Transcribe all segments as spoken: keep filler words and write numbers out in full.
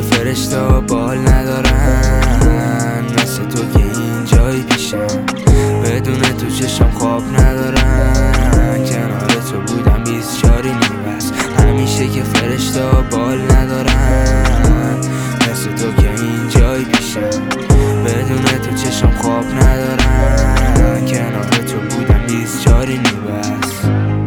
فرشته بال ندارن، مثل تو که این جایی پیشم. بدون تو چشم خواب ندارن، کنار تو بودم بیزچاری نیمبس. همیشه که فرشته بال ندارن، مثل تو که این جایی پیشم. بدون تو چشم خواب ندارن، کنار تو بودم بیزچاری نیمبس.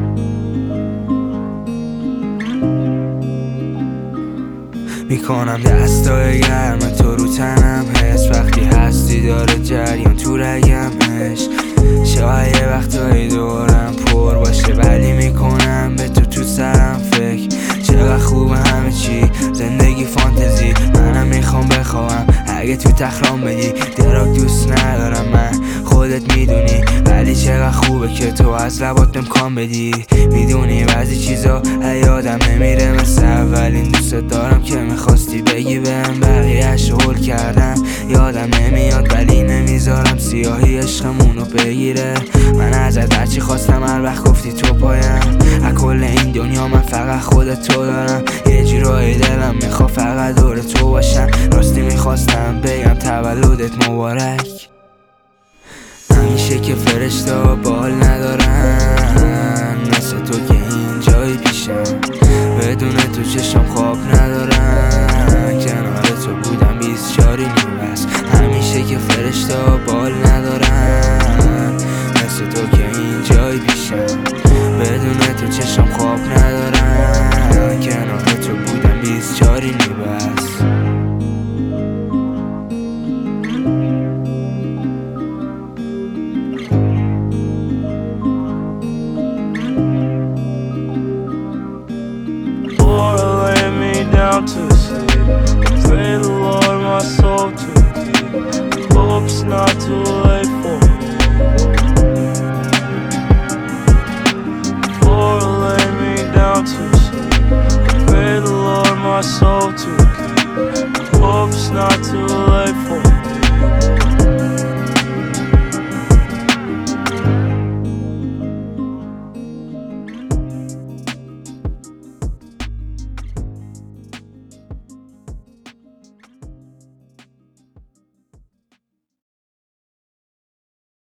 میکنم دستای گرم تو رو تنم حس، وقتی هستی داره جریان تو رگمش. شاید یه وقتایی دورم پر باشه ولی میکنم به تو تو سرم فکر. چقدر خوبه همه چی، زندگی فانتزی. منم میخوام بخوام اگه تو تخرام بدی. دراک دوست ندارم من، خودت میدونی، ولی چقدر خوبه که تو از لبات امکان بدی. میدونی بعضی چیزا یادم نمیره مثل اولین دوست دارم که میخواستی بگی بهم. بقیه‌اش هول کردم یادم نمیاد ولی نمیذارم سیاهی عشقمونو بگیره. من ازت هرچی خواستم هر وقت گفتی تو پایم. از کل این دنیا من فقط خودت تو دارم. یه جورایی دلم میخوا فقط دور تو باشم. راستی میخواستم بگم تولدت مبارک. همیشه که فرشته بال ندارن، مثل تو که این جایی پیشم. بدون تو چشم خواب ندارن، کنار تو بودم بیزچاری نیمبس. همیشه که فرشته